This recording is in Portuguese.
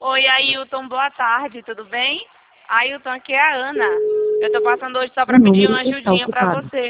Oi, Ailton, boa tarde, tudo bem? Ailton, aqui é a Ana. Eu tô passando hoje só pra O pedir número uma está ajudinha pra ocupado. você.